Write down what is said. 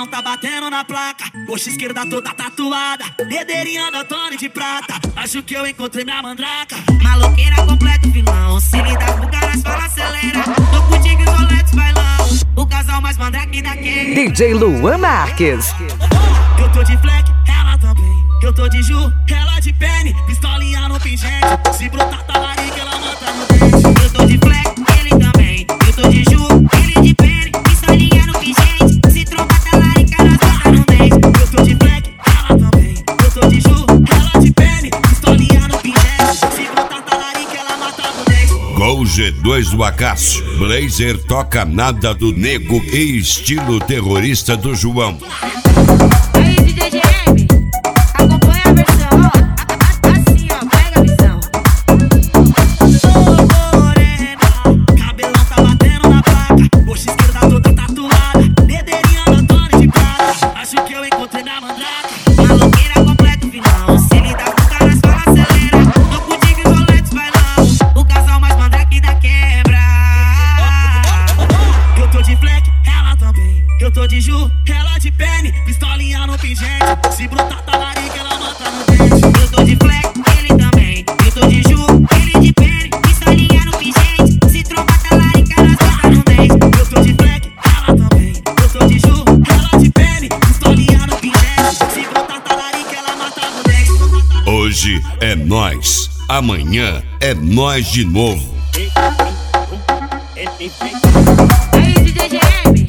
Cabelão tá batendo na placa, coxa esquerda toda tatuada, dedeirinha da Tony de prata. Acho que eu encontrei minha mandraca. Maloqueira completo vilão, se lhe dá pro cara, fala acelera. Tô contigo e Rolex bailão, o casal mais mandrake daquele. DJ Luan Marques. Eu tô de fleck, ela também. Eu tô de Ju, ela de Penny, pistolinha no pingente. Se brotar talarica, ela mata no dente. Eu tô de fleck, ele também. Eu tô de Ju, ele de Penny, pistolinha no pingente. Se tromba talarica, nós mata no dente. Eu tô de fleck, ela também. Eu tô de Ju, ela de Penny, pistolinha no pingente. Se brotar talarica, ela mata no dente. Gol G2 do Acácio, Blazer toca nada do Nego e estilo terrorista do João. Aí, DJ GM, acompanha a versão, ó. Assim, ó, pega a visão. Ô morena, cabelão tá batendo na placa, coxa esquerda toda tatuada, dedeirinha da Tony de prata. Acho que eu encontrei minha mandraca. Maloqueira completo vilão, se lhe dá pro cara, fala acelera. Tô contigo e Rolex bailão, o casal mais mandrake da quebra. Eu tô de fleck, ela também. Eu tô de Ju, ela de Penny, pistolinha no pingente. Se brotar talarica, ela mata no dente. Eu tô de fleck, ele também. Eu tô de Ju, ele de Penny, pistolinha no pingente. Se tromba talarica, nós mata no dente. Eu tô de fleck, ela também. Eu tô de Ju, ela de Penny, pistolinha no pingente. Se brotar talarica, ela mata no dente. Hoje é nós, amanhã é nós de novo. Aí, DJ GM,